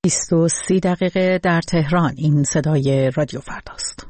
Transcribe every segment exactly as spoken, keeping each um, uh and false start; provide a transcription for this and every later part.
بیست و سی دقیقه در تهران. این صدای رادیو فرداست.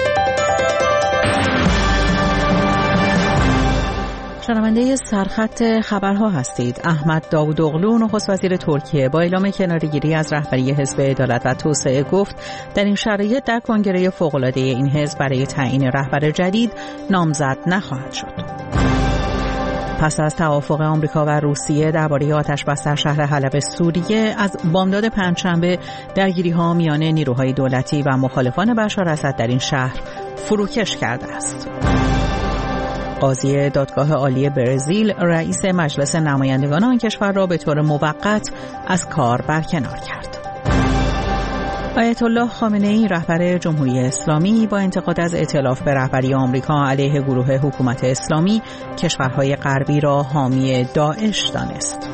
شنونده سرخط خبرها هستید. احمد داوودوغلو نخست وزیر ترکیه با اعلام کناره‌گیری از رهبری حزب عدالت و توسعه گفت در این شرایط در کنگره فوق‌العاده این حزب برای تعیین رهبر جدید نامزد نخواهد شد. پس از توافق آمریکا و روسیه درباره آتش‌بس در شهر حلب سوریه، از بامداد پنجشنبه درگیری‌ها میان نیروهای دولتی و مخالفان بشار اسد در این شهر فروکش کرده است. قاضی دادگاه عالی برزیل رئیس مجلس نمایندگان آن کشور را به طور موقت از کار برکنار کرد. آیت الله خامنه‌ای رهبر جمهوری اسلامی با انتقاد از ائتلاف به رهبری آمریکا علیه گروه حکومت اسلامی کشورهای غربی را حامی داعش دانست.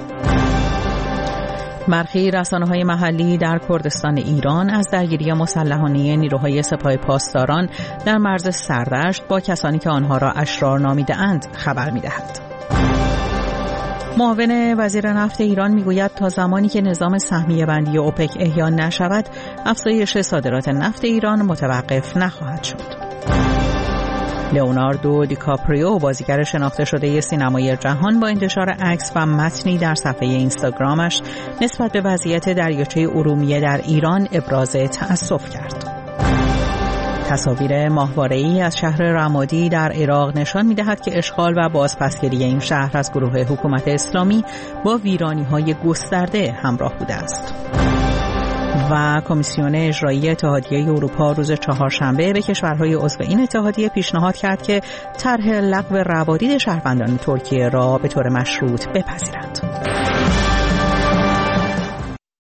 برخی رسانه‌های محلی در کردستان ایران از درگیری مسلحانه نیروهای سپاه پاسداران در مرز سردشت با کسانی که آنها را اشرار نامیده‌اند خبر می‌دهد. معاون وزیر نفت ایران میگوید تا زمانی که نظام سهمیه بندی اوپک احیا نشود، افزایش صادرات نفت ایران متوقف نخواهد شد. لئوناردو دیکاپریو، بازیگر شناخته شده سینمای جهان، با انتشار عکس و متنی در صفحه اینستاگرامش نسبت به وضعیت دریاچه ارومیه در ایران ابراز تأسف کرد. تصاویر ماهواره‌ای از شهر رمادی در عراق نشان می‌دهد که اشغال و بازپسگیری این شهر از گروه حکومت اسلامی با ویرانی‌های گسترده همراه بوده است. و کمیسیون اجرایی اتحادیه اروپا روز چهارشنبه به کشورهای عضو این اتحادیه پیشنهاد کرد که طرح لغو روادید شهروندان ترکیه را به طور مشروط بپذیرند.